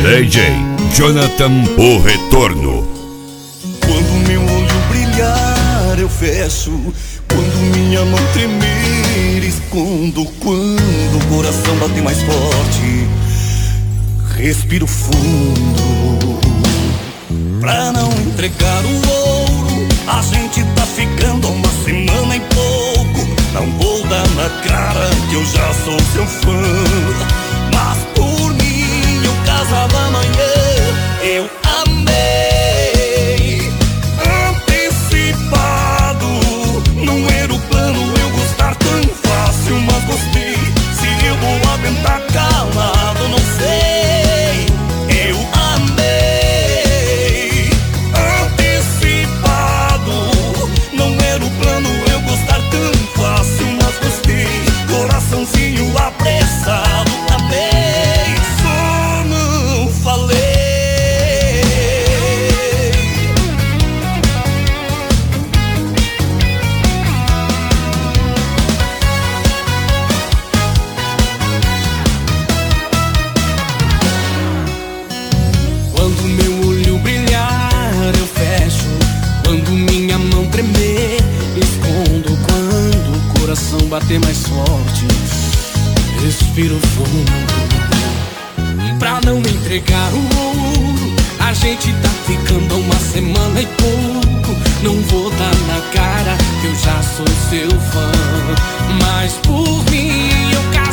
DJ Jonathan, o retorno. Quando meu olho brilhar eu fecho, quando minha mão tremer escondo, quando o coração bater mais forte respiro fundo. Pra não entregar o ouro, a gente tá ficando há uma semana e pouco. Não vou dar na cara que eu já sou seu fã, mas por mim eu casava amanhã. Eu amei antecipado, não era o plano eu gostar tão fácil, mas gostei. Se eu vou aguentar calado, não sei. Eu amei antecipado, não era o plano eu gostar tão fácil, mas gostei. Coraçãozinho apressado, amei. Só não falei. Quando meu olho brilhar eu fecho, quando minha mão tremer escondo, quando o coração bater mais forte respiro fundo. Pra não me entregar o ouro, a gente tá ficando há uma semana e pouco. Não vou dar na cara que eu já sou seu fã, mas por mim eu